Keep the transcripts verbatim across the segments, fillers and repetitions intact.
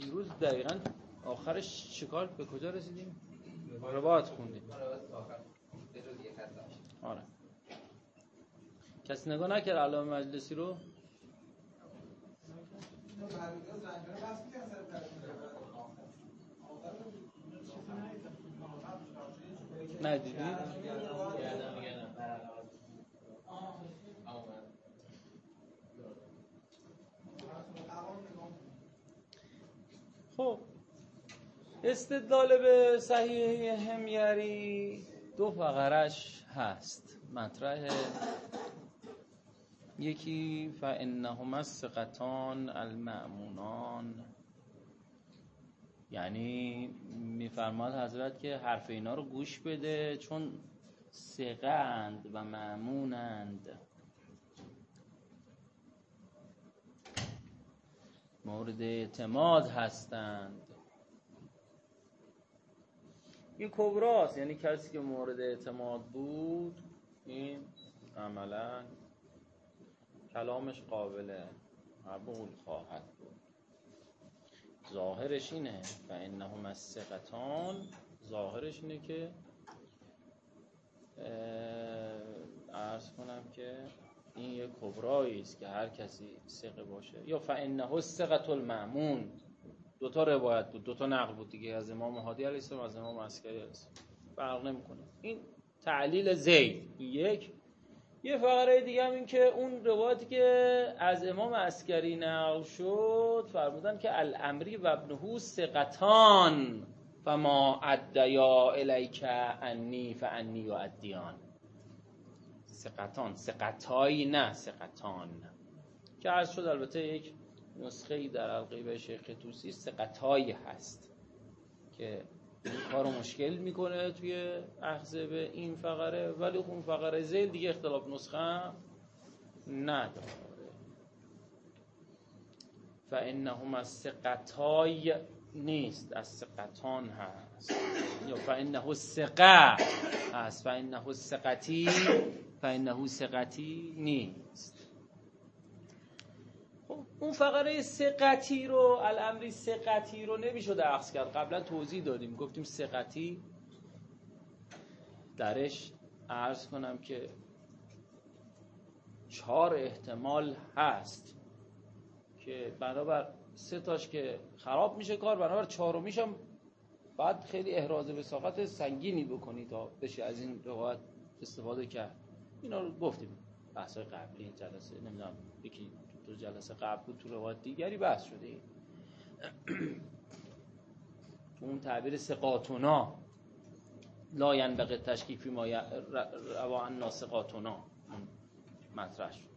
دیروز دقیقاً آخرش چیکار به کجا رسیدیم؟ روایت خوندیم. آره. کسی نگاه نکرد علامه مجلسی رو؟ ندیدی؟ خب استدلال به صحیح حمیری دو فقرش هست مطرح. یکی فانهما الثقتان المأمونان، یعنی میفرماد حضرت که حرف اینا رو گوش بده چون ثقه‌اند و مأمونند، مورد اعتماد هستند. این کبراست، یعنی کسی که مورد اعتماد بود این عملا کلامش قابل قبول خواهد بود. ظاهرش اینه فانهما الثقتان، ظاهرش اینه که عرض کنم که این یک کبرایی است که هر کسی ثقه باشه. یا فانه الثقة المأمون، دو تا روایت بود، دو تا نقل بود دیگه، از امام هادی علیه السلام، از امام عسکری علیه السلام، فرق نمیکنه. این تعلیل زید یک. یه فقره دیگه هم این که اون روایتی که از امام عسکری نقل شد فرمودن که الامری و ابنه ثقتان فما ادیا الیک انی فانی یؤدیان. ثقتان، ثقتایی نه ثقتان که عرض شد. البته یک نسخه‌ای در الغیبه شیخ طوسی ثقتایی هست که این کارو مشکل میکنه توی اخذ به این فقره، ولی اون فقره زیل دیگه اختلاف نسخه هم نداره. فانهما الثقتای نیست، از ثقتان هست. یا فانه الثقه هست، فانه الثقتی، فانه ثقتی نیست. اون فقره ثقتی رو، الامری ثقتی رو نمیشد اخذ کرد. قبلا توضیح دادیم، گفتیم ثقتی درش عرض کنم که چهار احتمال هست که بنابر سه تاش که خراب میشه کار، بنابر چهارمیش هم باید خیلی احراز وثاقت سنگینی بکنی تا بشه از این روایت استفاده کرد. اینا رو گفتیم بحث‌های قبلی جلسه، نمیدونم یکی تو جلسه قبل بود، تو روایت دیگری بحث شده این. تو اون تعبیر ثقاتنا لا ینبغی تشکیک فی ما روا عن ثقاتنا مطرح شد.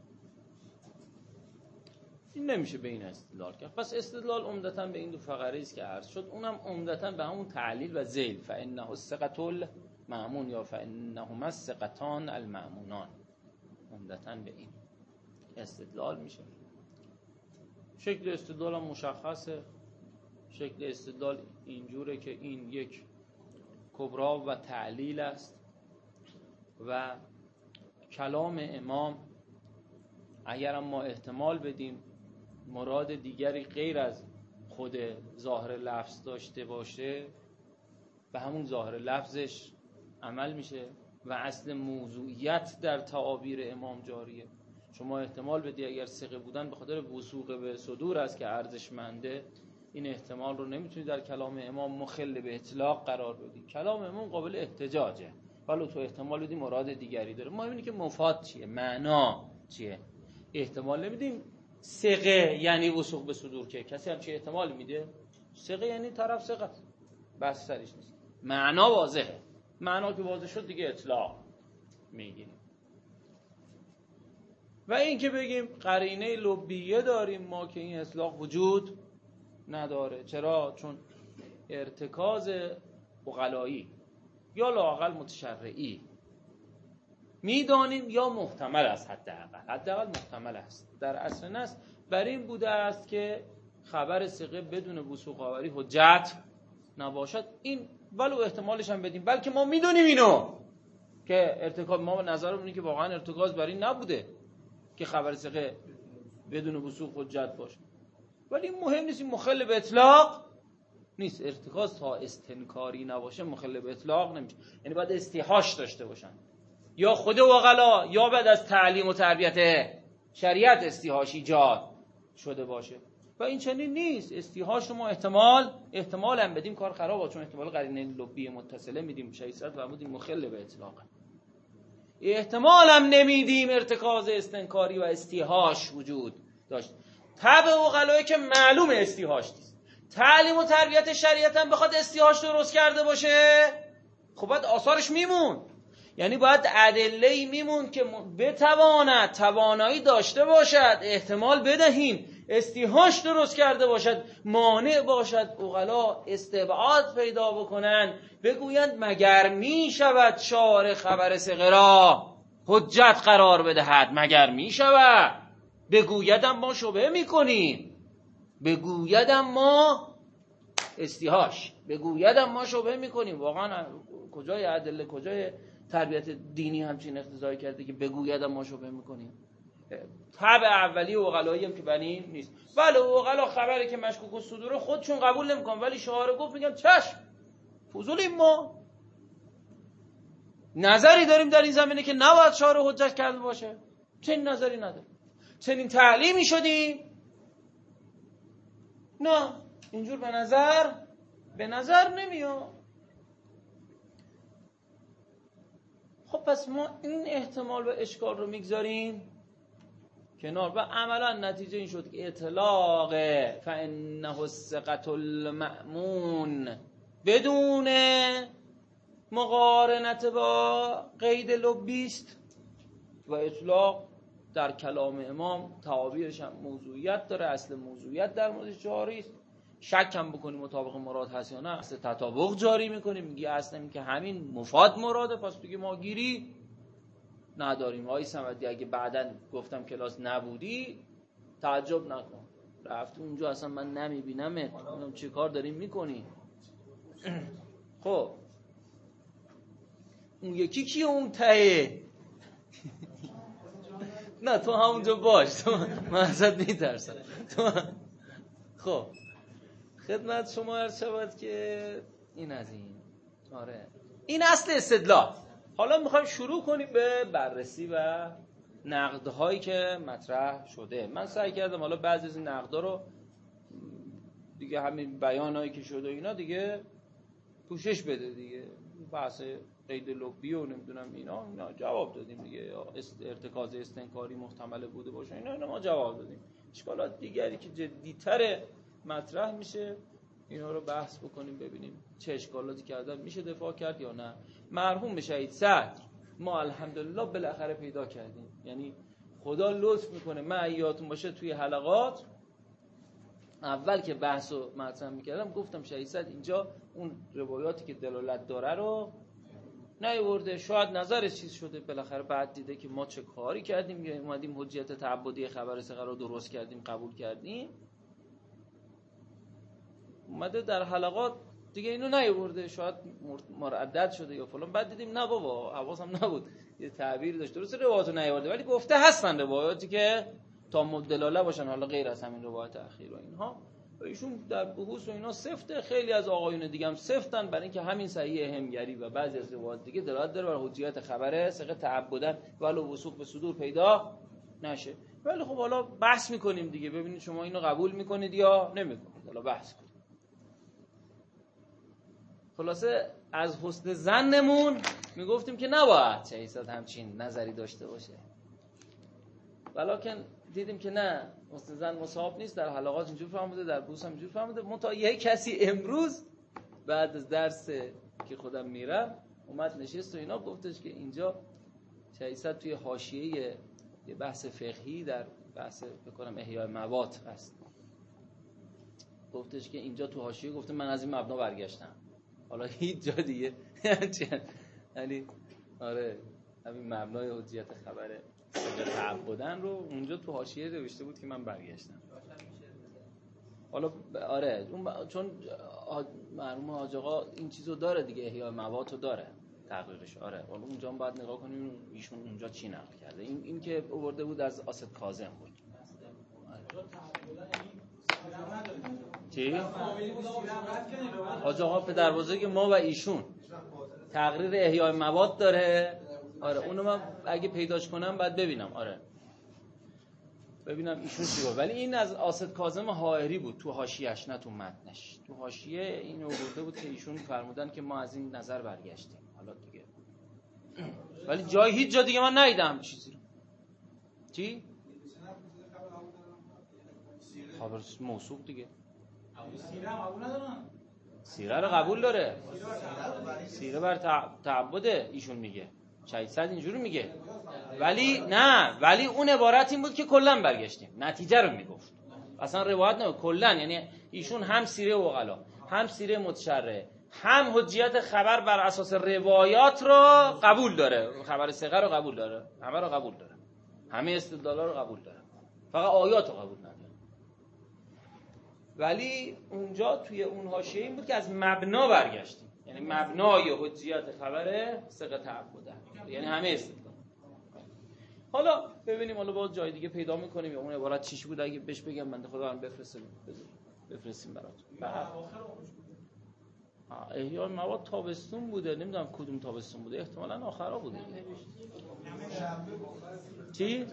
این نمیشه به این استدلال کرد. پس استدلال عمدتاً به این دو فقره است که عرض شد، اونم عمدتاً به همون تعلیل و ذیل فانه الثقة المأمون یا فانهما الثقتان المأمونان، عمدتاً به این استدلال میشه. شکل استدلال هم مشخصه. شکل استدلال اینجوره که این یک کبرا و تعلیل است و کلام امام اگر ما احتمال بدیم مراد دیگری غیر از خود ظاهر لفظ داشته باشه، به همون ظاهر لفظش عمل میشه و اصل موضوعیت در تعابیر امام جاریه. شما احتمال بدی اگر ثقه بودن به خاطر وثوق به صدور است که ارزشمنده، این احتمال رو نمیتونی در کلام امام مخل به اطلاق قرار بدی. کلام امام قابل احتجاجه، ولی تو احتمال بدی مراد دیگری داره. ما ببینیم که مفاد چیه، معنا چیه. احتمال نمیدیم ثقه یعنی وثوق به صدور، که کسی هم چه احتمال میده؟ ثقه یعنی طرف ثقه، بس سرش نیست. معنا واضحه، معنا که واضح شد دیگه اطلاق میگیریم. و این که بگیم قرینه لبیه داریم ما که این اطلاق وجود نداره. چرا؟ چون ارتکاز عقلایی یا لااقل متشرعی میدانیم یا محتمل است، حداقل حداقل محتمل است در اصل نص بر این بوده است که خبر ثقه بدون وثوق آوری حجت نباشد. این ولو احتمالش هم بدیم، بلکه ما میدونیم اینو که ارتکاز، ما نظرمون اینه که واقعا ارتکاز بر این نبوده که خبر ثقه بدون وثوق حجت باشه. ولی این مهم نیست، این مخل به اطلاق نیست. ارتکاز تا استنکاری نباشه مخل به اطلاق نمیشه. یعنی باید استیحاش داشته باشن، یا خود عقلا یا بعد از تعلیم و تربیت شریعت استیحاش ایجاد شده باشه و این چنین نیست. استیحاش رو ما احتمال احتمال هم بدیم کار خرابه، چون احتمال قرینه لبی متصله میدیم شیصد و بودیم مخل به اطلاق. احتمال هم نمیدیم ارتکاز استنکاری و استیحاش وجود داشت. طبع عقلایی که معلوم استیحاش نیست، تعلیم و تربیت شریعت هم بخواد استیحاش درست کرده باشه، خب باید آثارش میمون. یعنی باید ادله‌ای میمون که بتواند توانایی داشته باشد، احتمال بدهیم استیحاش درست کرده باشد، مانع باشد عقلا استبعاد پیدا بکنن، بگویند مگر می شود شارع خبر صغرا حجت قرار بدهد، مگر می شود بگویدم ما شبهه میکنیم، بگویدم ما استیحاش، بگویدم ما شبهه میکنیم. واقعا کجای ادله، کجای تربیت دینی همچین اقتضایی کرده که بگویدم ما شبهه میکنیم؟ طبع اولی عقلایی هم که بنین نیست. بله عقلا خبری که مشکوک و صدوره خودشون قبول نمیکنن، ولی شارع گفت میگن چشم، فضولیم ما، نظری داریم در این زمینه که نباید شارع حجت کرده باشه، چنین نظری نداریم، چنین تعلیمی شدیم، نه اینجور به نظر به نظر نمیاد. خب پس ما این احتمال و اشکال رو میگذاریم کنار و عملا نتیجه این شد که اطلاق فانه الثقة المأمون بدون مقارنت با قید لبی است و اطلاق در کلام امام تعابیرش هم موضوعیت داره، اصل موضوعیت در موردش جاری است. شک هم بکنیم مطابق مراد هست یا نه، اصل تطابق جاری میکنیم، میگی اصلا این که همین مفاد مراده، پس دیگه ما گیری نداریم. آقای صمدی اگه بعداً گفتم کلاس نبودی تعجب نکن، رفتی اونجا اصلا من نمیبینمت، اونم چه کار داریم میکنی. خب اون یکی کیه اون ته؟ نه تو همونجا باش، تو من ازت میترسم. تو خب خدمت شما عرض شود که این از این. آره این اصل استدلال. حالا میخوایم شروع کنیم به بررسی و نقدهایی که مطرح شده. من سعی کردم حالا بعضی از این نقدها رو دیگه همین بیانایی که شده اینا دیگه پوشش بده دیگه، بحث قید لبی و نمیدونم اینا اینا جواب دادیم دیگه، یا ارتکاز استنکاری محتمل بوده باشه اینا اینا ما جواب دادیم. اشکالات دیگری که جدی‌تر مطرح میشه اینا رو بحث بکنیم ببینیم چه اشکالاتی کردن میشه دفاع کرد یا نه. مرحوم شهید صدر ما الحمدلله بالاخره پیدا کردیم، یعنی خدا لطف میکنه. من یادتون باشه توی حلقات اول که بحثو مطرح میکردم گفتم شهید صدر اینجا اون روایاتی که دلالت داره رو نیاورده، شاید نظرش چیز شده، بالاخره بعد دیده که ما چه کاری کردیم، یا اومدیم حجیت تعبدی خبر صغرا رو درست کردیم قبول کردیم، اومده در حلقات دیگه اینو نیاورده، شاید مردد شده یا فلان، بعد دیدیم نه بابا حواسم نبود یه تعبیر داشت، درسته روایاتو نیاورده ولی گفته هستن روایاتی که تا مدلله باشن، حالا غیر از همین روایت اخیر و اینها. و ایشون در بحوث و اینا سفته، خیلی از آقایون دیگه هم سفتن برای اینکه همین صحیح همگری و بعضی از روایات دیگه دلالت داره بر حجیت خبره ثقه تعبدن ولو وثوق به صدور پیدا نشه. ولی خب حالا بحث میکنیم دیگه، ببینید شما اینو قبول میکنید یا نمیکنید، حالا بحث کنید. خلاصه از حسن ظنمون میگفتیم که نباید شهید همچین نظری داشته باشه، ولکن دیدیم که نه، حسن ظن مصاب نیست. در حلقات اینجور فهمیده، در بوس هم اینجور فهمیده. منتها یه کسی امروز بعد از درس که خودم میرم اومد نشست و اینا گفتش که اینجا شهید توی حاشیه یه بحث فقهی در بحث بکنم احیاء موات هست، گفتش که اینجا تو حاشیه گفته من از این مبنا برگشتم. حالا هیچ جا دیگه یعنی آره همین مبنای حجیت خبره تعبدن رو اونجا تو حاشیه نوشته بود که من برگشتم. حالا آره اون چون مرحوم حاج آقا این چیزو داره دیگه، احیاء موات رو داره تقریرش. آره حالا اونجا هم باید نگاه کنیم ایشون اونجا چی نقل کرده. این این که آورده بود از اسد کاظم بود. چی؟ حاج آقا پدر بزرگ ما و ایشون تقریر احیای مواد داره. آره اونو من اگه پیداش کنم بعد ببینم. آره ببینم ایشون چی گفت. ولی این از آسد کاظم حائری بود تو حاشیه‌اش، نه تو متنش. تو حاشیه اینو آورده بود که ایشون فرمودن که ما از این نظر برگشتیم. حالا دیگه ولی جای هیچ جا دیگه من ندیدم چیزی رو. چی؟ خبر موثوق دیگه. سیره قبول ندارن. سیره رو قبول داره. سیره بر تعبده ایشون میگه. شهید صد اینجوری میگه. ولی نه، ولی اون عبارت این بود که کلا برگشتیم. نتیجه رو میگفت. اصلا روایت نه، کلا. یعنی ایشون هم سیره عقلا، هم سیره متشرع، هم حجیت خبر بر اساس روایات رو قبول داره. خبر ثقه رو قبول داره. همه رو قبول داره. همه استدلالا رو قبول داره. فقط آیات رو قبول نداره. ولی اونجا توی اون حاشیه این بود که از مبنا برگشتیم. یعنی مبنای حجیت خبر ثقه تعبده، یعنی همه استدلال. حالا ببینیم، حالا باز جای دیگه پیدا میکنیم یا اون عبارت چیش بود. اگه بهش بگم بنده خدا برام بفرستیم بفرستیم براتون. احیای مواد تابستون بوده، نمیدونم کدوم تابستون بوده، احتمالاً آخرا بوده. چی؟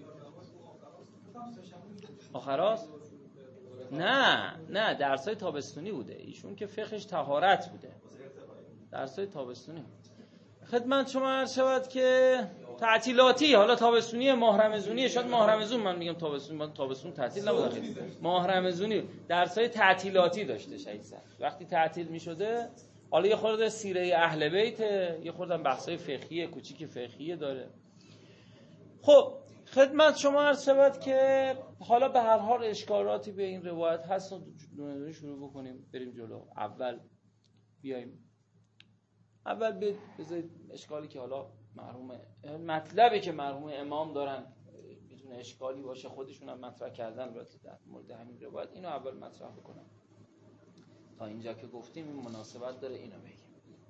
آخراست؟ نه نه درسای تابستونی بوده. ایشون که فقهش طهارت بوده، درسای تابستونی. خدمت شما عرض شود که تعطیلاتی، حالا تابستونی ماه رمضونی، شاید ماه رمضون من میگم تابستون، من تابستون تعطیل نبوده، ماه رمضونی درسای تعطیلاتی داشته شهید صد. وقتی تعطیل میشده حالا یه خورده سیره اهل بیت، یه خورده بحثای فقهی کوچیک فقهی داره. خب خدمت شما عرض شود که حالا به هر حال اشکالاتی به این روایت هست و دونه شروع بکنیم بریم جلو. اول بیایم اول بذارید اشکالی که حالا مرحوم مطلبی که مرحوم امام دارن میتونه اشکالی باشه، خودشون هم مطرح کردن البته در مورد همین روایت، اینو اول مطرح بکنم. تا اینجا که گفتیم این مناسبت داره اینو بگیم.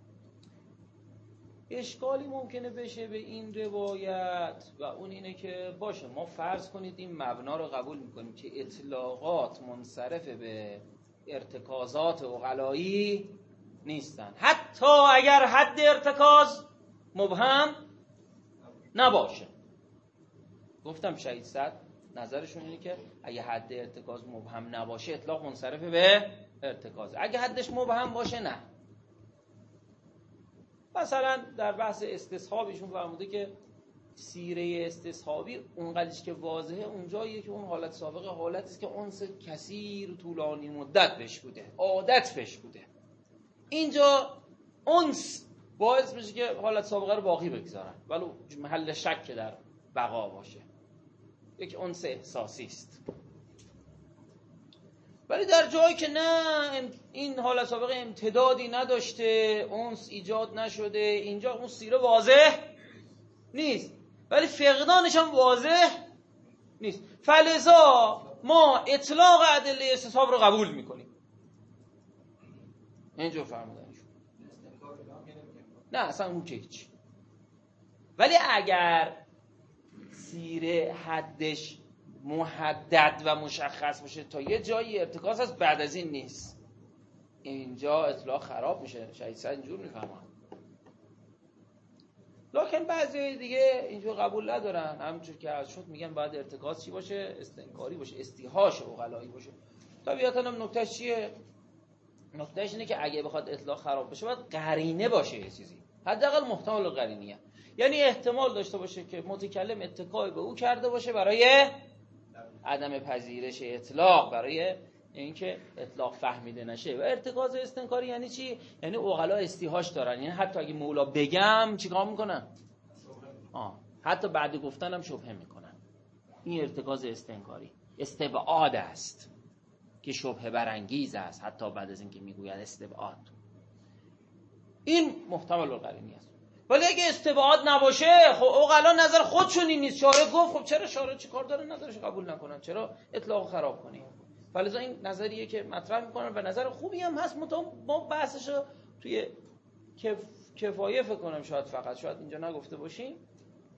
اشکالی ممکنه بشه به این روایت و اون اینه که باشه ما فرض کنید این مبنا رو قبول میکنیم که اطلاقات منصرف به ارتکازات عقلایی نیستن، حتی اگر حد ارتکاز مبهم نباشه. گفتم شهید صد نظرشون اینه که اگه حد ارتکاز مبهم نباشه اطلاق منصرف به ارتکاز، اگه حدش مبهم باشه نه. مثلا در بحث استصحاب ایشون فرموده که سیره استصحابی اونقدرش که واضحه اونجاییه که اون حالت سابقه حالتی است که انس کثیر طولانی مدت بهش بوده، عادت بهش بوده. اینجا انس باعث میشه که حالت سابقه رو باقی بگذارن ولی محل شک در بقا باشه، یک انس احساسی است. ولی در جایی که نه این حالت سابقه امتدادی نداشته، انس ایجاد نشده، اینجا اون سیره واضح نیست ولی فقدانش هم واضح نیست، فلذا ما اطلاق ادله استصحاب رو قبول میکنیم. اینجور فرمودنش نه اصلا اون که هیچ. ولی اگر سیره حدش محدد و مشخص باشه تا یه جایی ارتکاز هست بعد از این نیست، اینجا اطلاق خراب میشه. شهید صد اینجور میفهمن. لکن بعضی دیگه اینجور قبول ندارن، همونجور که عرض شد میگن باید ارتکاز چی باشه؟ استنکاری باشه، استیحاش عقلایی باشه. طبیعتا هم نکتهش چیه؟ نکتهش اینه که اگه بخواد اطلاق خراب بشه باید قرینه باشه، یه چیزی حداقل محتمل القرینیه، یعنی احتمال داشته باشه که متکلم اتکای به او کرده باشه برای عدم پذیرش اطلاق، برای اینکه اطلاق فهمیده نشه. و ارتکاز استنکاری یعنی چی؟ یعنی عقلا استیحاش دارن، یعنی حتی اگه مولا بگم چیکار میکنن؟ آه حتی بعد گفتن هم شبهه میکنن. این ارتکاز استنکاری استبعاد است که شبهه برانگیز است، حتی بعد از اینکه میگوید استبعاد. این محتمل القرینی است. ولی اگه استبعاد نباشه خب عقلا نظر خودشون این نیست، شارع گفت، خب چرا شارع چیکار داره نظرش قبول نکنن؟ چرا اطلاق خراب کنی؟ فلذا این نظریه که مطرح میکنن و نظر خوبی هم هست، متأ ما بحثشو توی کف... کفایه فکر کنم شاید فقط شاید اینجا نگفته باشیم،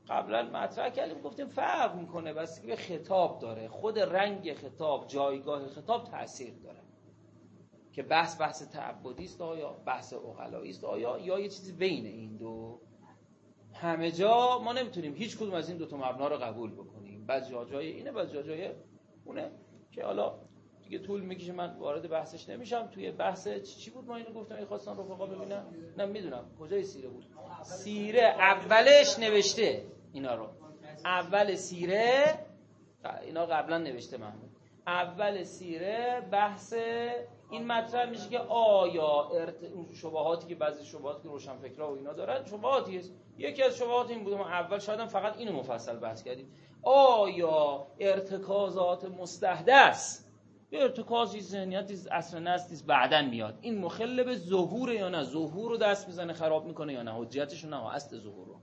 قبلا مطرح کردیم، گفتیم فرق میکنه بس به خطاب داره، خود رنگ خطاب، جایگاه خطاب تأثیر داره که بحث بحث تعبدی است آیا بحث عقلایی است آیا یا یه چیزی بین این دو. همه جا ما نمیتونیم هیچ کدوم از این دو تا مبنا رو قبول بکنیم، بعضی جا جای اینه بعضی جا جای اونه که حالا دیگه طول میکشه، من وارد بحثش نمیشم. توی بحث چی بود ما اینو گفتم ای خواستن رفقا ببینن، نه میدونم کجای سیره بود، سیره اولش نوشته اینا رو، اول سیره اینا قبلا نوشته محمود، اول سیره بحث این مطرح میشه که آیا ارت... شبهاتی که بعضی شبهاتی که روشنفکرها و اینا دارن شبهاتی است. یکی از شبهات این بود، ما اول شاید هم فقط اینو مفصل بحث کردیم، آیا ارتکازات مستحدث ارتکازی ذهنیتی اصل نستی بعدن میاد این مخل به ظهور یا نه، ظهور رو دست میزنه خراب میکنه یا نه، حجتش نه اصل ظهور رو.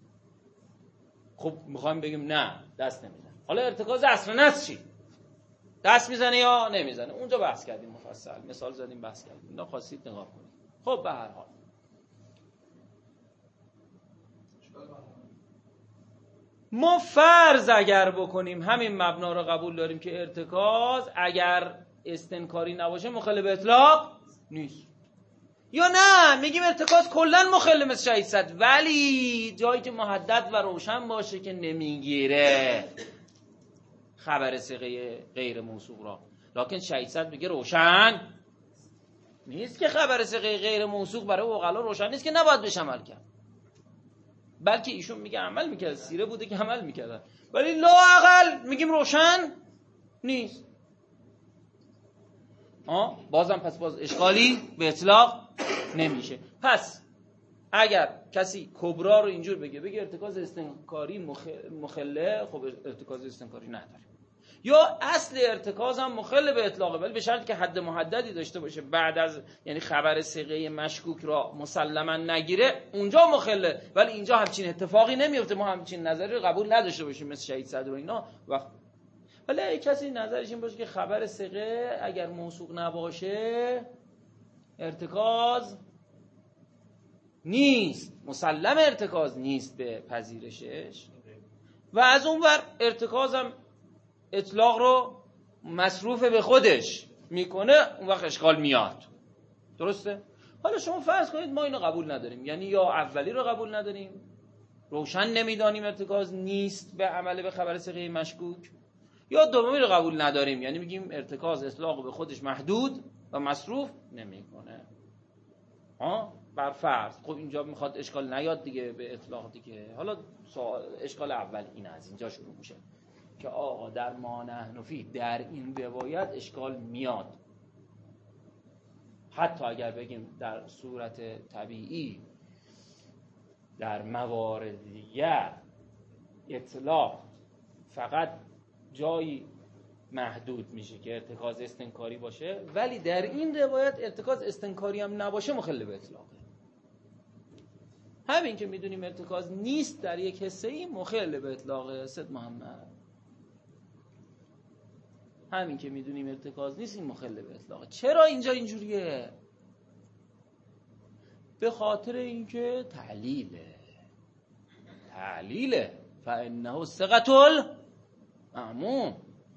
خب میخوایم بگیم نه دست نمیزنه، حالا ارتکاز اصل نست چی؟ دست میزنه یا نمیزنه؟ اونجا بحث کردیم مفصل، مثال زدیم بحث کردیم، اینا خواستید نگاه کنید. خب به هر حال ما فرض اگر بکنیم همین مبنا رو قبول داریم که ارتکاز اگر استنکاری نباشه مخل به اطلاق نیست، یا نه میگیم ارتکاز کلا مخل مثل شهید صد، ولی جایی که محدد و روشن باشه که نمیگیره خبر صیغه غیر موصوف را. لکن شهید صد میگه روشن نیست که خبر صیغه غیر موصوف برای عقلا روشن نیست که نباید بهش عمل کرد، بلکه ایشون میگه عمل میکرد، سیره بوده که عمل میکردن، ولی لااقل میگیم روشن نیست. آه بازم پس باز اشکالی به اطلاق نمیشه. پس اگر کسی کبرا رو اینجور بگه بگه ارتکاز استنکاری مخله، خب ارتکاز استنکاری نداره، یا اصل ارتکاز هم مخل به اطلاقه، ولی به شرطی که حد محددی داشته باشه، بعد از یعنی خبر صیغه مشکوک را مسلما نگیره اونجا مخله، ولی اینجا همچین اتفاقی نمیفته، ما همچین نظری رو قبول نداشته باشیم مثل شهید صدر و اینا وقت. ولی اگه کسی نظرش این باشه که خبر صیغه اگر موثوق نباشه ارتکاز نیست، مسلم ارتکاز نیست به پذیرشش، و از اون ور ارتکاز هم اطلاق رو مصروف به خودش میکنه، اون وقت اشکال میاد. درسته؟ حالا شما فرض کنید ما اینو قبول نداریم، یعنی یا اولی رو قبول نداریم، روشن نمیدانیم ارتکاز نیست به عمل به خبر صیغه مشکوک، یا دومی رو قبول نداریم، یعنی میگیم ارتکاز اطلاق به خودش محدود و مصروف نمیکنه. ها بر فرض. خب اینجا میخواد اشکال نیاد دیگه به اطلاق دیگه. حالا اشکال اول این از اینجا شروع میشه که آقا در ما نحن فیه در این روایت اشکال میاد، حتی اگر بگیم در صورت طبیعی در موارد دیگر اطلاق فقط جایی محدود میشه که ارتکاز استنکاری باشه، ولی در این روایت ارتکاز استنکاری هم نباشه مخل به اطلاقه. همین که میدونیم ارتکاز نیست در یک حصه ای مخل به اطلاقه. سید محمد همین که میدونیم ارتکاز نیست این مخل به اطلاقه. چرا اینجا اینجوریه؟ به خاطر اینکه تعلیله تعلیله فانه ثقة المأمون،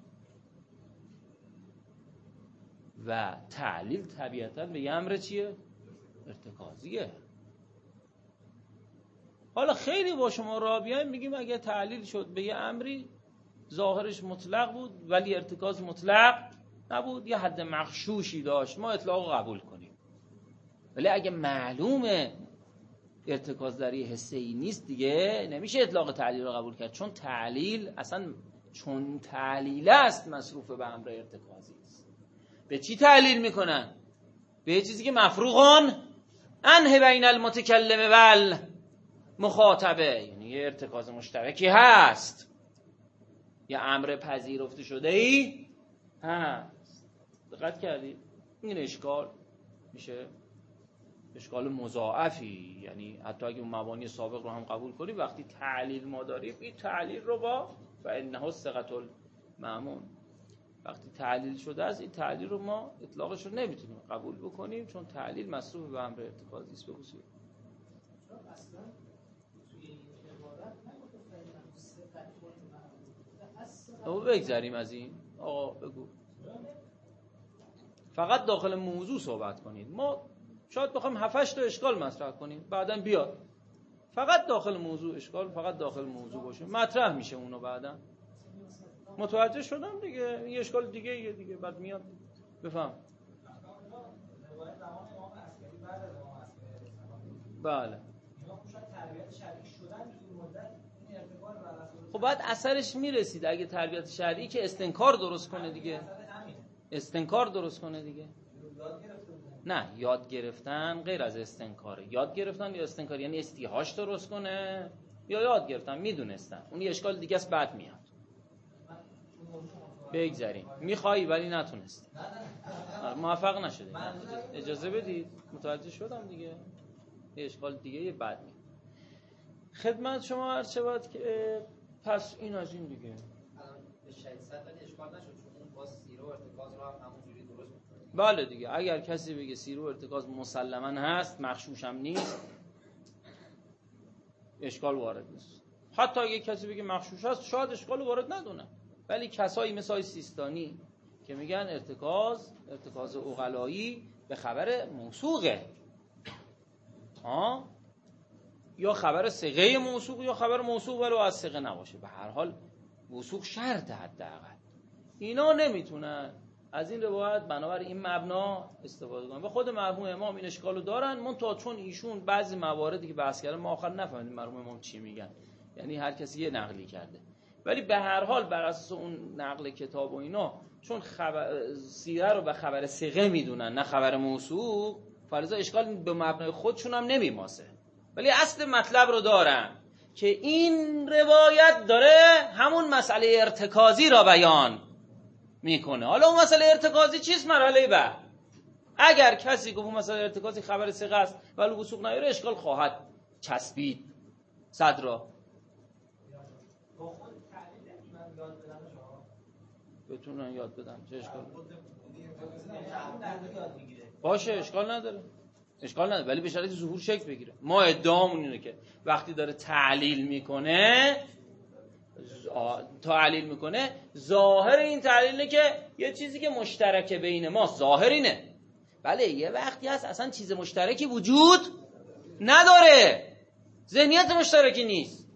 و تعلیل طبیعتا به یه امر چیه؟ ارتکازیه. حالا خیلی با شما را بیایم میگیم اگه تعلیل شد به یه امری ظاهرش مطلق بود ولی ارتکاز مطلق نبود، یه حد مغشوشی داشت، ما اطلاق قبول کنیم. ولی اگه معلومه ارتکاز در یه حصه ای نیست دیگه نمیشه اطلاق تعلیل رو قبول کرد، چون تعلیل اصلا چون تعلیل است مصروف به امر ارتکازی است. به چی تعلیل میکنن؟ به چیزی که مفروغان انه بین المتکلم و المخاطبه، یعنی یه ارتکاز مشترکی هست، یه امر پذیرفته شده ای هست. دقت کردید؟ این اشکال میشه اشکال مضاعفی، یعنی حتی اگه اون مبانی سابق رو هم قبول کنیم وقتی تعلیل ما داریم این تعلیل رو با فانه ثقة المأمون وقتی تعلیل شده است این تعلیل رو ما اطلاقش رو نمیتونیم قبول بکنیم، چون تعلیل مصروف به امر ارتکازی است. بگویید اصلا توی این عبارت نگفته بگذاریم از این. آقا بگو. فقط داخل موضوع صحبت کنید. ما شاید بخوایم هفت هشت تا اشکال مطرح کنیم بعداً بیاد. فقط داخل موضوع اشکال، فقط داخل موضوع باشه، مطرح میشه اونو بعداً. متوجه شدم دیگه. این اشکال دیگه یه دیگه بعد میاد. بفهم. بله. خب بعد اثرش میرسید اگه تربیت شرعی که استنکار درست کنه دیگه. استنکار درست کنه دیگه. نه، یاد گرفتن غیر از استنکاره. یاد گرفتن یا استنکار، یعنی استیهاش درست کنه یا یاد گرفتن میدونستن. اون یه اشکال دیگه است بعد میاد. بگذاریم. میخوایی ولی نتونستی. موفق نشدی. اجازه بدید. متوجه شدم دیگه. یه اشکال دیگه یه بعد میاد. خدمت شما عرض شود که پس این از این دیگه. به شدت ولی اشکال نشد چون اون با سیره و ارتکاز رو هم همونجوری درست می‌کنه. بله دیگه. اگر کسی بگه سیره و ارتکاز مسلماً هست، مغشوش هم نیست، اشکال وارد نیست. حتی اگه کسی بگه مغشوش هست، شاید اشکال وارد ندونه. ولی کسایی مثل سیستانی که میگن ارتکاز، ارتکاز عقلایی به خبر موثوقه. ها؟ یا خبر صیغه موثوق یا خبر موثوق ولو از صیغه نباشه. به هر حال وثوق شرط حداقل. اینا نمیتونن از این روایت بنابر این مبنا استفاده کنن. و خود مرحوم امام این اشکالو دارن. منتها چون ایشون بعضی مواردی که بحث کردن ما آخر نفهمیدیم مرحوم امام چی میگن. یعنی هر کسی یه نقلی کرده. ولی به هر حال بر اساس اون نقل کتاب و اینا چون خبر سیره رو به خبر صیغه میدونن نه خبر موثوق، فلذا اشکال به مبنای خودشون هم نمیماسه. ولی اصل مطلب رو دارن که این روایت داره همون مسئله ارتکازی را بیان میکنه. حالا اون مسئله ارتکازی چیست؟ مرحله بعد. اگر کسی گفت اون مسئله ارتکازی خبر صیغه است ولی وثوق نیاره، اشکال خواهد چسبید صد را. بتونن یاد بدن چه اشکال باشه، اشکال نداره، اشکال نداره، ولی به شرایط ظهور شکل بگیره. ما ادعامون اینه که وقتی داره تعلیل میکنه تعلیل میکنه ظاهر این تعلیل اینه که یه چیزی که مشترکه بین ما، ظاهر اینه. بله یه وقتی هست اصلا چیز مشترکی وجود نداره، ذهنیت مشترکی نیست.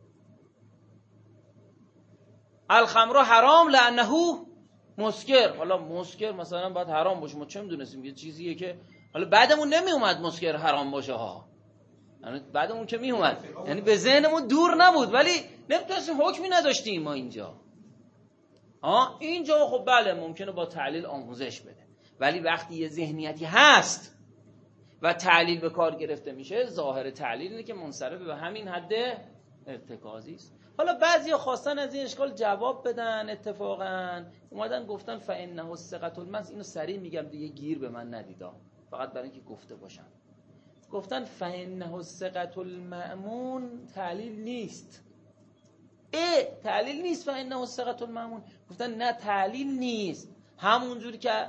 الخمر حرام لانه مسکر. حالا مسکر مثلا باید حرام باشه، ما چه میدونستیم؟ یه چیزیه که حالا بعدمون نمی اومد مسکر حرام باشه ها، یعنی بعدمون که می اومد، یعنی به ذهنمون دور نبود ولی نمیتونستیم، حکمی نداشتیم ما اینجا. ها اینجا خب بله ممکنه با تعلیل آموزش بده، ولی وقتی یه ذهنیتی هست و تعلیل به کار گرفته میشه، ظاهر تعلیل اینه که منصرف به همین حد ارتکازی است. حالا بعضیا خواستن از این اشکال جواب بدن، اتفاقا اومدن گفتن فانه الثقة المس. اینو سریع میگم دیگه گیر به من ندیدا، فقط برای اینکه گفته باشم. گفتن فانه الثقة المأمون تعلیل نیست. ای تعلیل نیست فانه الثقة المأمون. گفتن نه تعلیل نیست، همونجوری که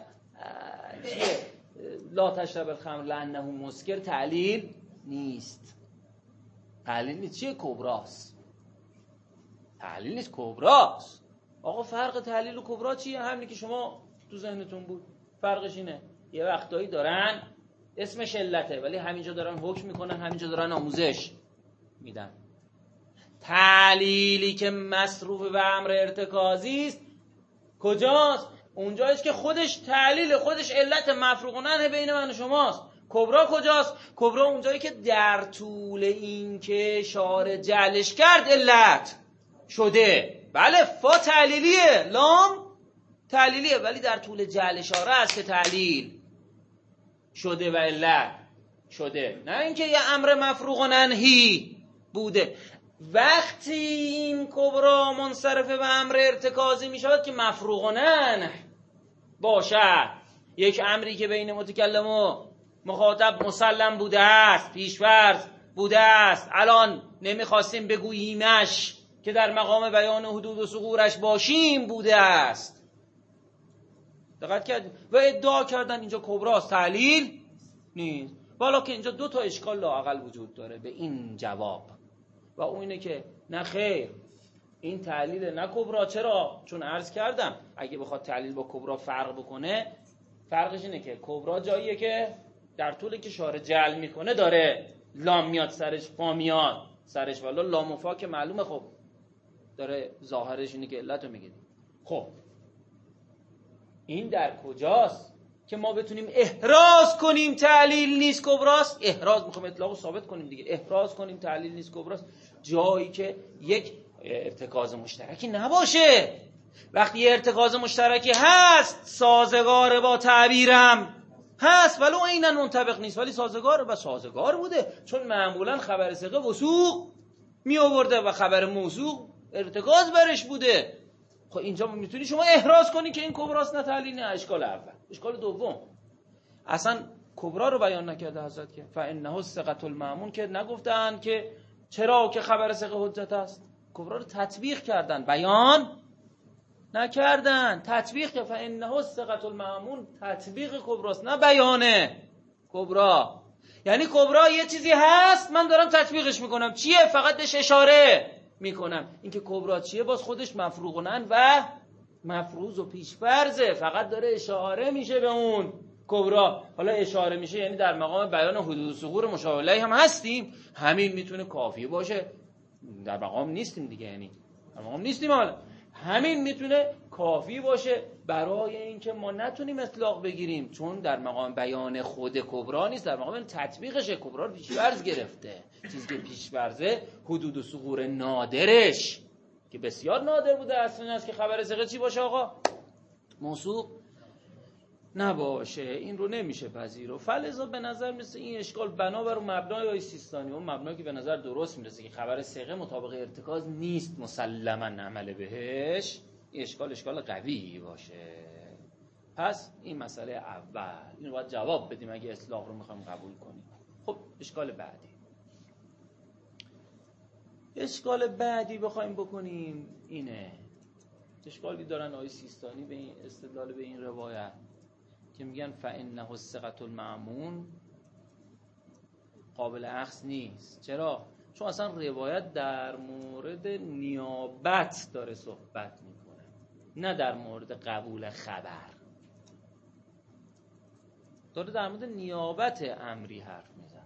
لا تشرب الخمر لانه مسکر تعلیل نیست. تعلیل نیست، چیه؟ کبراست. تعلیل نیست، کبراست. آقا فرق تعلیل و کبرا چیه؟ همینی که شما تو ذهنتون بود. فرقش اینه یه وقتایی دارن اسمش علته ولی همینجا دارن حکم میکنن، همینجا دارن آموزش میدن. تعلیلی که مصروف به امر ارتکازی است کجاست؟ اونجاییست که خودش تعلیل، خودش علت مفروغ عنه بین من و شماست. کبرا کجاست؟ کبرا اونجایی که در طول این که شارع جعلش کرد علت شده. بله فا تعلیلیه، لام تعلیلیه، ولی در طول جعل شارع است که تعلیل شده و علت شده، نه اینکه یه امر مفروغ عنهی بوده. وقتی این کبرا منصرف به امر ارتکازی می شود که مفروغ عنه باشد، یک امری که بین متکلم و مخاطب مسلم بوده است، پیش‌فرض بوده است، الان نمیخواستیم بگوییمش که در مقام بیان حدود و ثغورش باشیم بوده است. دقت کردیم و ادعا کردن اینجا کبراست، تعلیل نیست. والا که اینجا دو تا اشکال لااقل وجود داره به این جواب، و اون اینه که نه خیر، این تعلیل نه کبرا. چرا؟ چون عرض کردم اگه بخواد تعلیل با کبرا فرق بکنه، فرقش اینه که کبرا جاییه که در طول که شاره جعل میکنه داره لام میاد سرش، فا میاد سرش، والا لام و فا که معلومه، خب داره ظاهرش اینه که علتو میگه. خب این در کجاست که ما بتونیم احراز کنیم تعلیل نیست کبراست؟ احراز میخوام اطلاقو ثابت کنیم دیگه، احراز کنیم تعلیل نیست کبراست جایی که یک ارتکاز مشترکی نباشه. وقتی یه ارتکاز مشترکی هست سازگار با تعبیرم هست، ولو عیناً منطبق نیست ولی سازگار و سازگار بوده، چون معمولاً خبر ثقه وثوق می آورده و خبر موثوق ارتکاز برش بوده. خب اینجا میتونی شما احراز کنی که این کبراست نه تعلیل نه. اشکال اول. اشکال دوم، اصلا کبرا رو بیان نکرده حضرت که فانه الثقة المأمون، که نگفتن که چرا که خبر ثقه حجت است. کبرا رو تطبیق کردن، بیان نکردن. تطبیق که فانه الثقة المأمون تطبیق کبراست نه بیانه کبرا. یعنی کبرا یه چیزی هست من دارم تطبیقش میکنم. چیه؟ فقط بهش اشاره میکنم. اینکه کبرا چیه باز خودش مفروغنن و مفروض و پیشفرزه، فقط داره اشاره میشه به اون کبرا. حالا اشاره میشه یعنی در مقام بیان حدود و ثغور مشابه هم هستیم، همین میتونه کافی باشه. در مقام نیستیم دیگه، یعنی در مقام نیستیم، حالا همین میتونه کافی باشه برای اینکه ما نتونیم اطلاق بگیریم، چون در مقام بیان خود کبرا نیست، در مقام تطبیقش. کبرا رو پیش‌فرض گرفته. چیزی که پیش‌فرضه حدود و ثغور نادرش که بسیار نادر بوده اصلا است که خبر ثقه چی باشه آقا؟ موثوق نباشه. این رو نمیشه پذیرفت. فلذا به نظر مثل این اشکال بنابر مبنای آیه سیستانی، اون مبنایی که به نظر درست میرسه که خبر ثقه مطابق ارتکاز نیست مسلما عمل بهش، این اشکال اشکال قوی باشه. پس این مسئله اول، این رو باید جواب بدیم اگه اطلاق رو میخوایم قبول کنیم. خب اشکال بعدی اشکال بعدی بخوایم بکنیم اینه. اشکالی دارن آیه سیستانی به این استدلال به این روایت که میگن فانه الثقة المأمون قابل اخذ نیست. چرا؟ چون اصلا روایت در مورد نیابت داره صحبت میکنه، نه در مورد قبول خبر. داره در مورد نیابت امری حرف میزنه.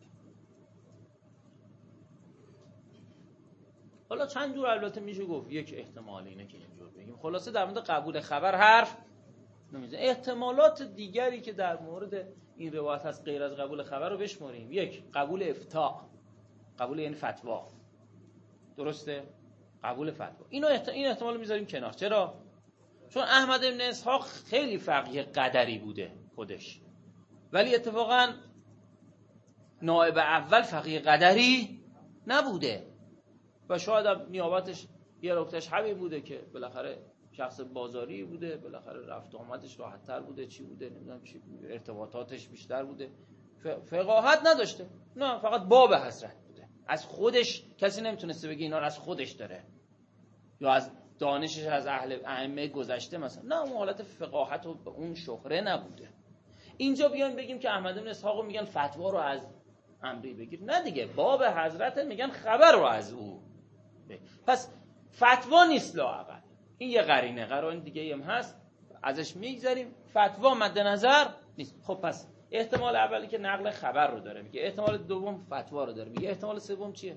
حالا چند جور البته میشه گفت. یک احتمال اینه که اینجور بگیم خلاصه در مورد قبول خبر حرف نمیزنه. احتمالات دیگری که در مورد این روایت هست غیر از قبول خبر رو بشماریم. یک، قبول افتاء. قبول یعنی فتوا. درسته؟ قبول فتوا. اینو احت... این احتمال رو میذاریم کنار. چرا؟ چون احمد بن اسحاق خیلی فقیه قدری بوده خودش، ولی اتفاقا نائب اول فقیه قدری نبوده و شاید هم نیابتش یه رکتش همین بوده که بالاخره شخص بازاری بوده، بالاخره رفت آمدش راحت تر بوده، چی بوده نمیدونم چی، ارتباطاتش بیشتر بوده، فقاهت نداشته، نه فقط باب حضرت بوده. از خودش کسی نمیتونسته بگه اینا رو از خودش داره یا از دانشش از اهل ائمه گذشته مثلا، نه اون حالت فقاهت و اون شهره نبوده. اینجا بیان بگیم که احمد بن اسحاق میگن فتوا رو از امری بگیر، نه دیگه، باب حضرت میگن خبر رو از او بگیر. پس فتوا نیست لااقل. این یه قرینه، قرائن دیگه هم هست ازش میگذریم، فتوا مد نظر نیست. خب پس احتمال اولی که نقل خبر رو داره میگه، احتمال دوم فتوا رو داره میگه، احتمال سوم چیه؟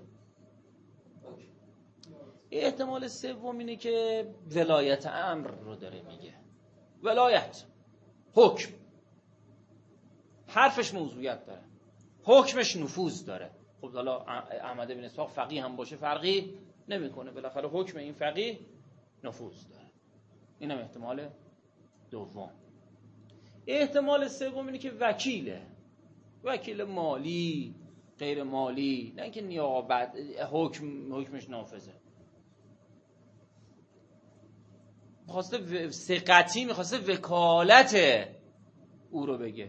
احتمال سوم اینه که ولایت امر رو داره میگه. ولایت، حکم، حرفش موضوعیت داره، حکمش نفوذ داره. خب حالا احمد بن اسحاق فقیه هم باشه فرقی نمیکنه، بالاخره حکم این فقیه نفوذ داره. اینم احتمال دوم. احتمال سوم اینه که وکیله، وکیل مالی، غیر مالی، نه اینکه نیابت حکم حکمش نافذه. میخواسته ثقتی، میخواسته وکالت او رو بگه.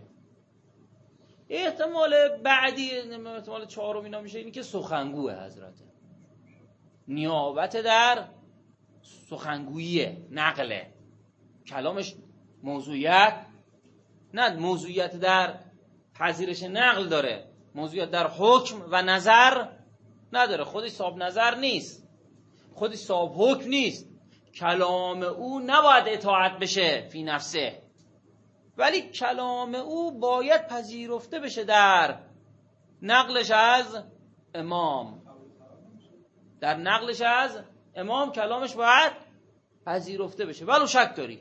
احتمال بعدی، احتمال چهارم اینا میشه اینی که سخنگوه حضرته، نیابت در سخنگویی، نقله، کلامش موضوعیت نه، موضوعیت در پذیرش نقل داره، موضوعیت در حکم و نظر نداره، خودش صاحب نظر نیست. خودش صاحب حکم نیست، کلام او نباید اطاعت بشه فی نفسه، ولی کلام او باید پذیرفته بشه در نقلش از امام. در نقلش از امام کلامش باید پذیرفته بشه ولو شک داری.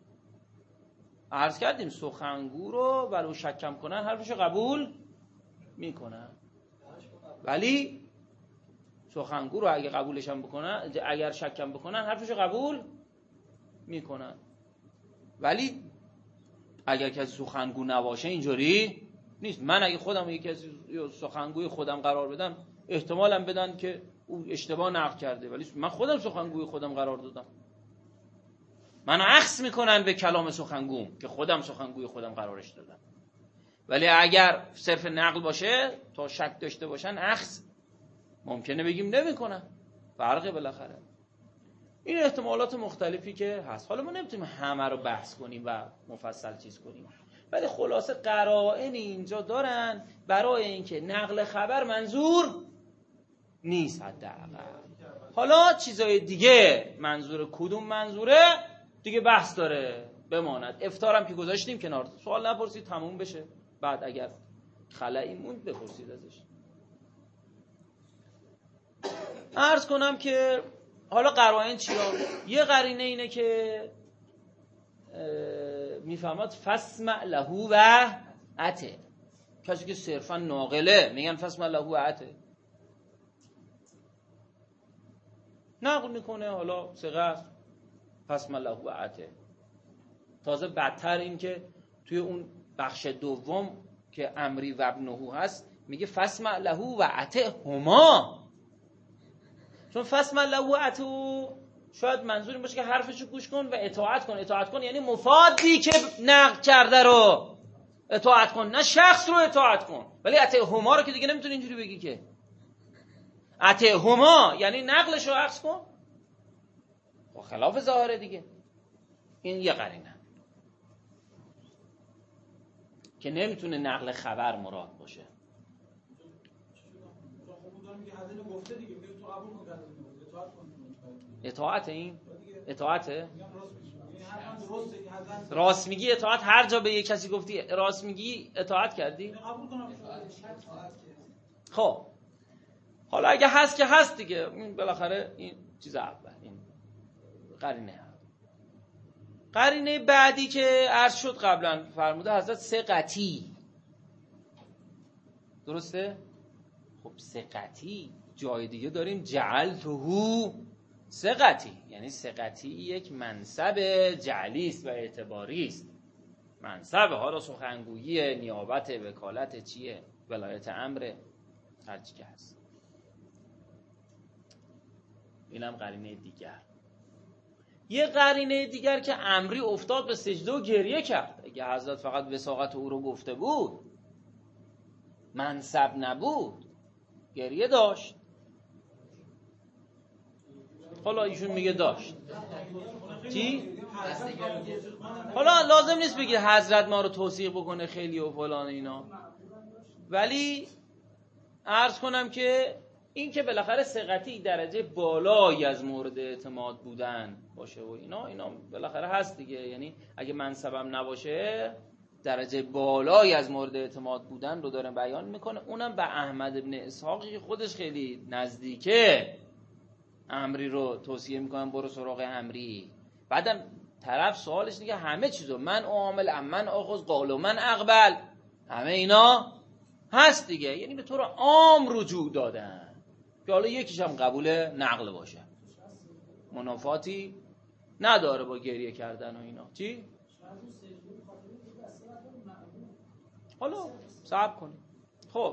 عرض کردیم سخنگو رو ولو شکم کنن حرفشو قبول میکنن، ولی سخنگو رو اگه قبولش هم بکنن، اگر شکم بکنن حرفشو قبول میکنن. ولی اگر کسی سخنگو نباشه اینجوری نیست. من اگه خودم یکی کسی سخنگوی خودم قرار بدم احتمالم بدن که او اشتباه نقل کرده، ولی من خودم سخنگوی خودم قرار دادم، من اخذ میکنن به کلام سخنگوم که خودم سخنگوی خودم قرارش دادم. ولی اگر صرف نقل باشه تا شک داشته باشن اخذ ممکنه بگیم نمیکنن، فرقه بالاخره. این احتمالات مختلفی که هست. حالا ما نمیتونیم همه رو بحث کنیم و مفصل چیز کنیم، ولی خلاصه قرائن اینجا دارن برای اینکه نقل خبر منظور نیست حداقل. حالا چیزای دیگه منظور کدوم منظوره دیگه بحث داره بماند. افطارم که گذاشتیم کنار، سوال نپرسید تموم بشه، بعد اگر خلایی موند بپرسید ازش. عرض کنم که حالا قرائن چیا؟ یه قرینه اینه که میفهمد فسمع له و اطع. کسی که صرفا ناقله میگن فسمع له و اطع، نقل میکنه حالا ثقه فسمع له و اطع. تازه بدتر این که توی اون بخش دوم که امری و ابنهو هست میگه فسمع له و اطع هما، چون فسمع له و اطع شاید منظور این باشه که حرفشو گوش کن و اطاعت کن. اطاعت کن یعنی مفادی که نقل کرده رو اطاعت کن، نه شخص رو اطاعت کن. ولی اطع هما رو که دیگه نمیتونی اینجوری بگی که اطع هما یعنی نقلش رو اخذ کن، و خلاف ظاهره دیگه. این یه قرینه که نمیتونه نقل خبر مراد باشه. اطاعت این اطاعته راست میگی. اطاعت هر جا به یک کسی گفتی راست میگی اطاعت کردی. خب حالا اگه هست که هست دیگه، بالاخره این چیز اول این قرینه. قرینه بعدی که عرض شد قبلا فرموده حضرت ثقتی، درسته؟ خب ثقتی جای دیگه داریم جعلته ثقتی، یعنی ثقتی یک منصب جعلی است و اعتباری است. منصب حالا سخنگویی، نیابت، وکالت چیه، ولایت امر، هر چی که هست. اینم قرینه دیگر. یه قرینه دیگر که امری افتاد به سجده و گریه کرد. اگه حضرت فقط وساقت او رو گفته بود، منصب نبود، گریه داشت. حالا ایشون میگه داشت چی؟ حالا لازم نیست بگی حضرت ما رو توصیح بکنه خیلی و فلان اینا، ولی عرض کنم که این که بالاخره ثقتی درجه بالایی از مورد اعتماد بودن باشه و اینا اینا بالاخره هست دیگه. یعنی اگه منصبم نباشه درجه بالایی از مورد اعتماد بودن رو داره بیان میکنه. اونم به احمد ابن اسحاقی که خودش خیلی نزدیکه امری رو توصیه میکنن برو سراغ امری. بعدم طرف سوالش دیگه همه چیزو من عامل من آخذ قال و من اقبل، همه اینا هست دیگه. یعنی به طور عام رجوع دادن که حالا یکیش هم قبول نقل باشه، منافاتی نداره با گریه کردن و اینا. چی؟ حالا صبر کنید. خب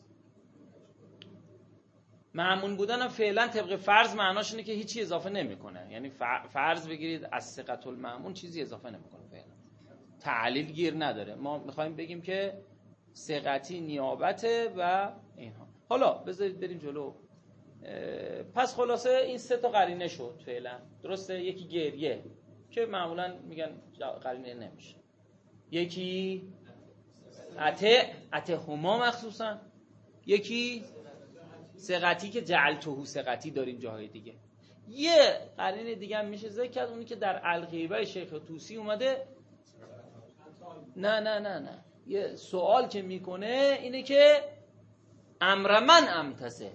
مأمون بودن هم فعلا طبق فرض معناش اینه که هیچی اضافه نمیکنه. یعنی فرض بگیرید از ثقة المأمون چیزی اضافه نمیکنه، فعلا تعلیل گیر نداره. ما میخوایم بگیم که ثقتی نیابته و اینها. حالا بذارید بریم جلو. پس خلاصه این سه تا قرینه شد فعلا، درسته؟ یکی گریه که معمولا میگن قرینه نمیشه، یکی اته اته هما مخصوصا، یکی ثقتی که جعلته ثقتی داریم جاهای دیگه، یه قرینه دیگه هم میشه ذکر کرد، اونی که در الغیبه شیخ طوسی اومده. نه نه نه نه یه سوال که میکنه اینه که امر من امتثل،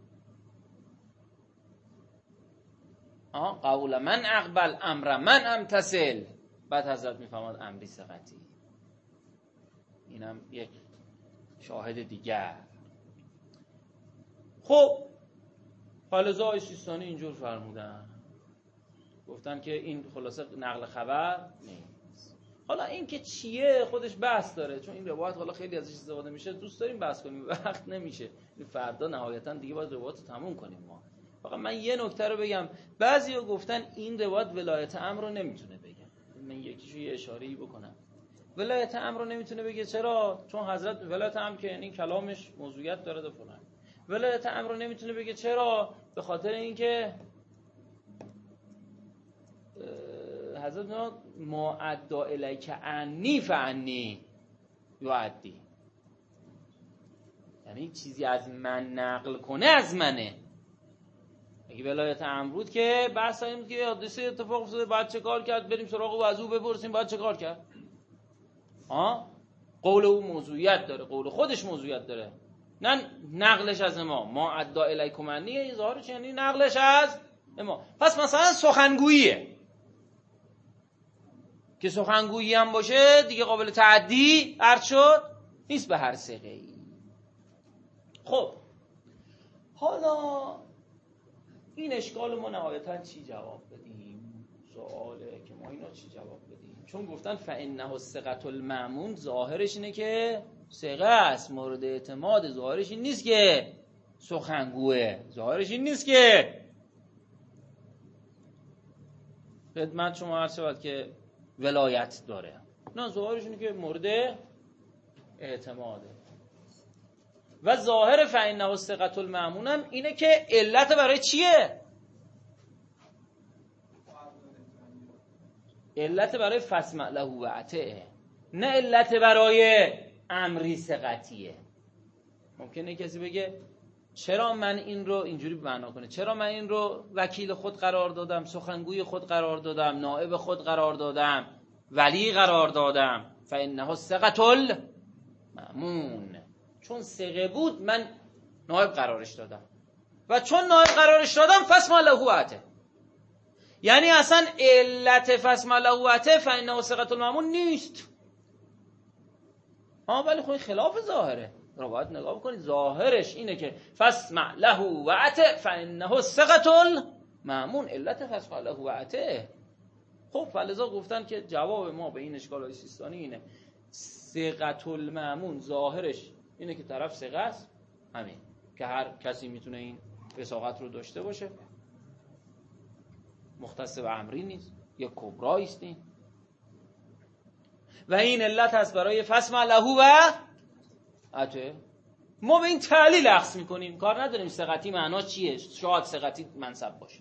آه قول من اقبل امر من امتثل. بعد حضرت میفهمد امری ثقتی. اینم یک شاهد دیگر. خب فلزای سیستانی اینجور فرمودن، گفتن که این خلاصه نقل خبر نیست. حالا این که چیه خودش بحث داره، چون این روایت حالا خیلی ازش استفاده میشه، دوست داریم بحث کنیم، وقت نمیشه. فردا نهایتا دیگه باید روایت رو تموم کنیم ما. فقط من یه نکته رو بگم، بعضیا گفتن این روایت ولایت امر رو نمیتونه بگه. من یکیشو یه اشاره‌ای بکنم. ولایت امر رو نمیتونه بگه چرا؟ چون حضرت ولایت امر که یعنی کلامش موضوعیت داره و فلان. ولایت امر رو نمیتونه بگه چرا؟ به خاطر اینکه حضرت میگه ما ادعا الیک انی فانی یعدی، یعنی چیزی از من نقل کنه از منه. اگه ولایت امر بود که بحث این که حادثه اتفاق افتاده بعد چه کار کرد، بریم سراغ وضو بپرسیم بعد چه کار کرد. ها قول او موضوعیت داره، قول خودش موضوعیت داره، نه نقلش از ما. ما ادعا الیکم انی ظاهرش یعنی نقلش از ما. پس مثلا سخنگوییه که سخنگویی هم باشه دیگه قابل تعدی عرض شد نیست به هر صیغه‌ای. خب حالا این اشکال ما نهایتا چی جواب بدیم؟ سواله که ما اینا چی جواب بدیم؟ چون گفتن فانه الثقة المأمون، ظاهرش اینه که ثقه است، مورد اعتماد. ظاهرش این نیست که سخنگوه، ظاهرش این نیست که خدمت شما عرض شود که ولایت داره. نه، ظاهرش اینه که مورد اعتماده. و ظاهر فانه الثقة المأمون هم اینه که علت برای چیه؟ علت برای فاسمع له و اطیع، نه علت برای امری ثقتیه. ممکنه کسی بگه چرا من این رو اینجوری معنا کنه، چرا من این رو وکیل خود قرار دادم، سخنگوی خود قرار دادم، نائب خود قرار دادم، ولی قرار دادم؟ فانه الثقة المأمون، چون ثقه بود من نائب قرارش دادم، و چون نائب قرارش دادم فاسمع له و اطیع. یعنی اصلا علت فاسمع له و اطیع فانه الثقة المأمون نیست. ها ولی خب خلاف ظاهره. رو باید نگاه بکنید، ظاهرش اینه که فاسمع له و اطیع فانه الثقة المأمون، علت فاسمع له و اطیع. خب فلذا گفتن که جواب ما به این اشکالات سیستانی اینه، ثقة المأمون ظاهرش اینه که طرف ثقه است، همین که هر کسی میتونه این وثاقت رو داشته باشه، مختص به امری نیست، یک کبرایی است این، و این علت هست برای فاسمع له و اطیع. ما به این تعلیل اخذ میکنیم، کار نداریم ثقتی معنا چیه، شاید ثقتی منصب باشه،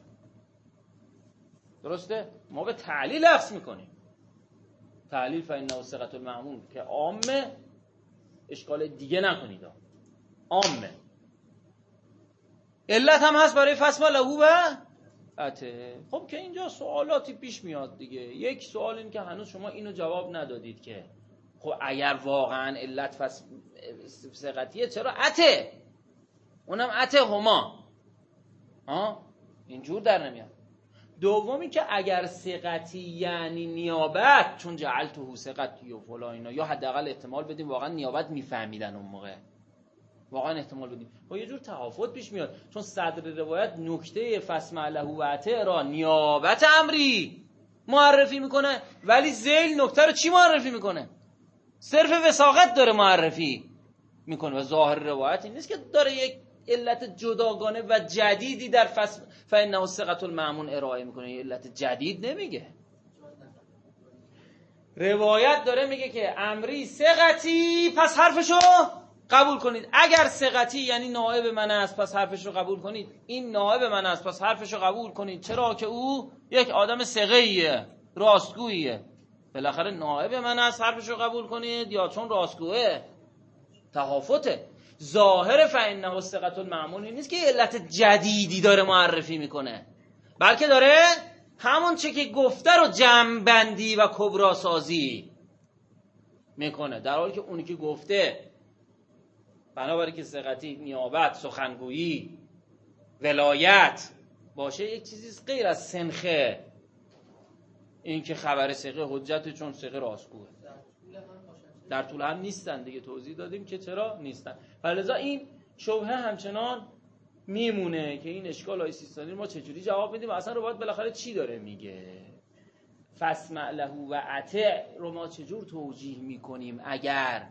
درسته؟ ما به تعلیل اخذ میکنیم. تعلیل فانه الثقة المأمون که عامه، اشکال دیگه نکنید، عامه. علت هم هست برای فاسمع له و اطیع. خب که اینجا سوالاتی پیش میاد دیگه. یک سوال این که هنوز شما اینو جواب ندادید که خب اگر واقعا علت فس ثقتیه چرا اطیع؟ اونم اطیع هما، ها اینجور در نمیاد. دومی که اگر ثقتی یعنی نیابت، چون جعلته ثقتی و فلان اینا، یا حداقل احتمال بدیم واقعا نیابت میفهمیدن اون موقع، واقعا احتمال بدیم، با یه جور تفاوت پیش میاد. چون صدر روایت نکته فاسمع له و اطیع را نیابت امری معرفی میکنه، ولی ذیل نکته رو چی معرفی میکنه؟ صرف وثاقت داره معرفی میکنه. و ظاهر روایت این نیست که داره یک علت جداگانه و جدیدی در فانه الثقة المأمون ارائه میکنه، یه علت جدید نمیگه. روایت داره میگه که امری ثقتی، پس حرفشو قبول کنید. اگر ثقتی یعنی نائب من است پس حرفشو قبول کنید، این نائب من است پس حرفشو قبول کنید. چرا که او یک آدم ثقه‌ایه، راستگوییه. بالاخره نائب من است حرفشو قبول کنید یا چون راستگوه؟ تهافته. ظاهر فانه الثقة المأمون نیست که علت جدیدی داره معرفی میکنه، بلکه داره همون چه که گفته رو جمع بندی و کبرا سازی میکنه، در حالی که اونی که گفته بنابراین که ثقتی نیابت، سخنگویی، ولایت باشه یک چیزی غیر از سنخه، این که خبر ثقه حجت چون ثقه راستگوه. در طول هم نیستن دیگه، توضیح دادیم که چرا نیستن. فلذا این شبهه همچنان میمونه که این اشکال های سیستانی ما چجوری جواب میدیم، اصلا رو باید بالاخره چی داره میگه. فاسمع له و اطع رو ما چجور توجیه میکنیم اگر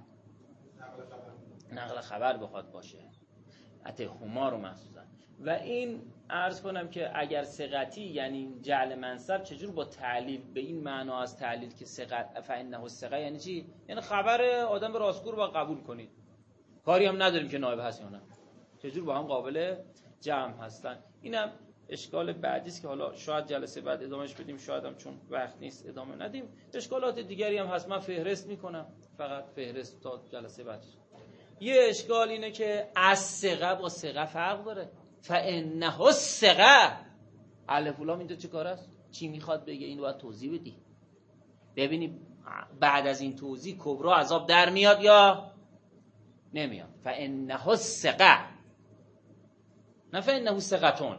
نقل خبر بخواد باشه، اطع هما رو مخصوصا. و این عرض کنم که اگر ثقتی یعنی جعل منصب چجور با تعلیل به این معنا از تعلیل که ثقت فانه ثقه یعنی چی؟ یعنی خبر آدم راستگو رو با قبول کنید، کاری هم نداریم که نایب هست یا نه، چجور با هم قابل جمع هستن. اینم اشکال بعدی است که حالا شاید جلسه بعد ادامهش بدیم، شاید هم چون وقت نیست ادامه ندیم. اشکالات دیگری هم هست، من فهرست میکنم، فقط فهرست تا جلسه بعد. یه اشکال اینه که از ثقه با ثقه فرق داره. فانه الثقه الف و لام اینجا چه کار است؟ چی میخواد بگه؟ اینو باید توضیح بدی. ببینی بعد از این توضیح کبرا عذاب در میاد یا نمیاد. فانه الثقه نه فانه ثقتون.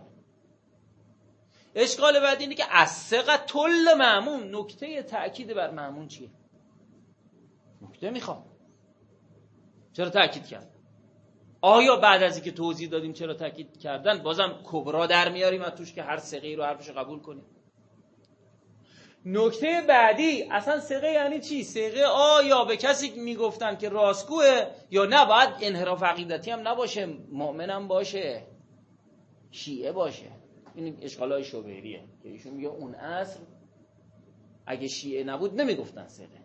اشکال بعد اینه که الثقه تل مأمون، نکته تأکید بر مأمون چیه؟ نکته میخواد. چرا تأکید کرد؟ آیا بعد از اینکه توضیح دادیم چرا تأکید کردن بازم کبرا در میاریم از توش که هر ثقه رو حرفش قبول کنیم؟ نکته بعدی اصلا ثقه یعنی چی؟ ثقه آیا به کسی میگفتن که راستگوه یا نه باید انحراف عقیدتی هم نباشه، مؤمن هم باشه، شیعه باشه؟ این اشکالای شوبریه که ایشون میگه اون عصر اگه شیعه نبود نمیگفتن ثقه.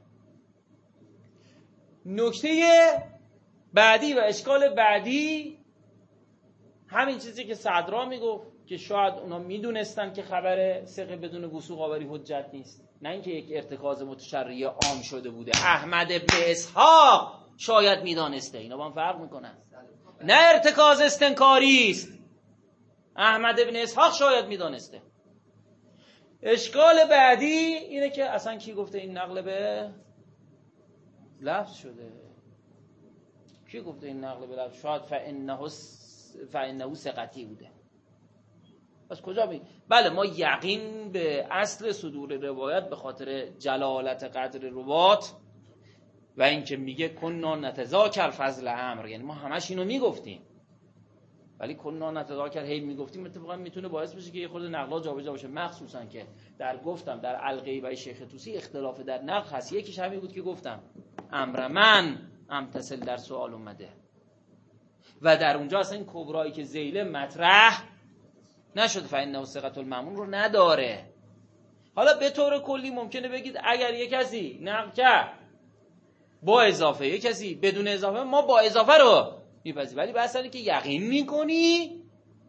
نکته بعدی و اشکال بعدی همین چیزی که صدرا میگفت که شاید اونا میدونستن که خبر ثقه بدون وثوق آوری حجت نیست، نه اینکه یک ارتکاز متشرعی عام شده بوده. احمد ابن اسحاق شاید میدانسته، اینا با هم فرق میکنن، نه ارتکاز استنکاری است. احمد ابن اسحاق شاید میدانسته. اشکال بعدی اینه که اصلا کی گفته این نقل به لفظ شده؟ کی گفته این نقل به لفظ؟ شاید فانه فانه ثقتی بوده. پس کجا می؟ بله ما یقین به اصل صدور روایت به خاطر جلالت قدر روات و اینکه میگه کنا نتذاکر فضل امر، یعنی ما همش اینو میگفتیم، ولی کنا نتذاکر هی میگفتیم، اتفاقا میتونه باعث بشه که یه خورده نقلا جابجا بشه، مخصوصا که در گفتم در الغیبه شیخ طوسی اختلاف در نقل هست. یکیش همین بود که گفتم امر من امتصل در سوال اومده و در اونجا اصلا این کبرایی که ذیله مطرح نشد، فانه ثقة المأمون رو نداره. حالا به طور کلی ممکنه بگید اگر یک کسی نقل کرد با اضافه، یک کسی بدون اضافه، ما با اضافه رو میپذیریم، ولی بحث اینه که یقین میکنی،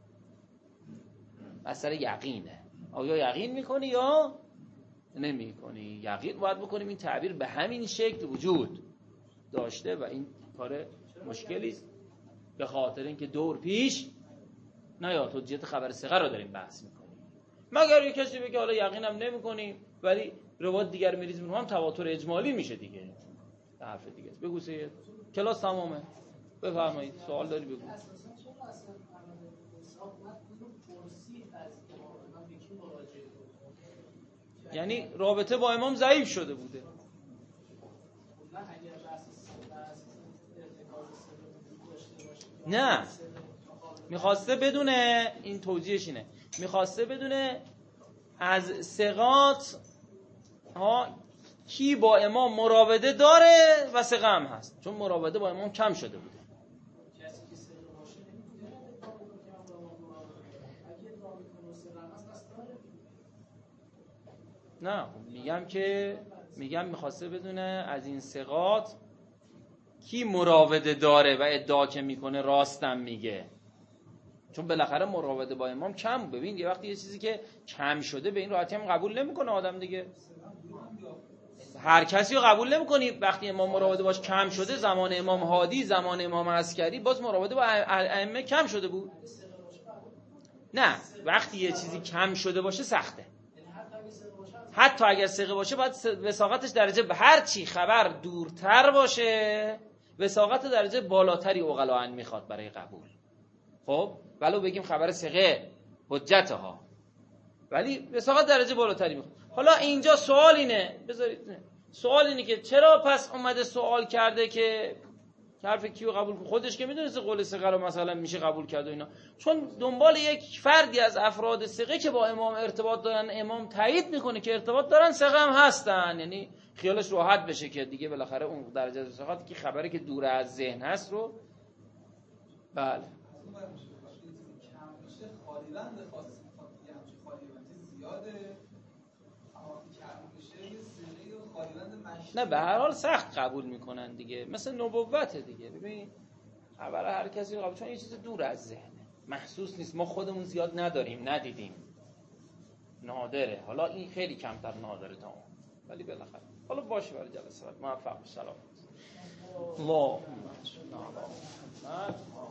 اثر یقینه، آیا یقین میکنی یا نمیکنی؟ یقین باید بکنیم این تعبیر به همین شکل وجود داشته و این کار مشکلی است، به خاطر اینکه دور پیش نیاد حجیت خبر ثقه رو داریم بحث میکنیم. مگر یک کسی بگه حالا یقینم نمیکنیم ولی روایت دیگر میریزیم، هم تواتر اجمالی میشه دیگه. حرف دیگه است. بگو سید کلاس تمامه، بفرمایید سوال داری بگو. یعنی رابطه با امام ضعیف شده بوده. نه میخواسته بدونه، این توجیهش اینه، میخواسته بدونه از ثقات ها کی با امام مراوده داره و ثقه هم هست، چون مراوده با امام کم شده بوده. نه میگم که میگم میخواسته بدونه از این ثقات کی مراوده داره و ادعا که میکنه راستم میگه، چون بالاخره مراوده با امام کم. ببین یه وقتی یه چیزی که کم شده به این راحتی هم قبول نمیکنه آدم دیگه، هر کسی رو قبول نمیکنی. وقتی امام مراوده باش کم شده، زمان امام هادی، زمان امام عسکری، باز مراوده با ائمه کم شده بود. نه وقتی یه چیزی کم شده باشه سخته. حتی اگر ثقه باشه باید وثاقتش درجه به هر چی خبر دورتر باشه وثاقت درجه بالاتری عقلاً میخواد برای قبول. خب ولو بگیم خبر ثقه حجت ها، ولی وثاقت درجه بالاتری میخواد. حالا اینجا سوال اینه، بذارید نه. سوال اینه که چرا پس اومده سوال کرده که حرف کیو قبول کنه؟ خودش که میدونسته قول ثقه رو مثلا میشه قبول کرد و اینا، چون دنبال یک فردی از افراد ثقه که با امام ارتباط دارن، امام تایید میکنه که ارتباط دارن، ثقه هم هستن، یعنی خیالش راحت بشه که دیگه بالاخره اون درجه از ثقه که خبری که دور از ذهن هست رو بله نه به هر حال سخت قبول میکنن دیگه، مثل نبوت دیگه. ببین خبر هر کسی قبول، چون یه چیز دور از ذهنه، محسوس نیست، ما خودمون زیاد نداریم، ندیدیم، نادره. حالا این خیلی کمتر نادره تا اون، ولی بالاخره حالا باشه برای جلسه بعد. موفق باشید. سلام. اللهم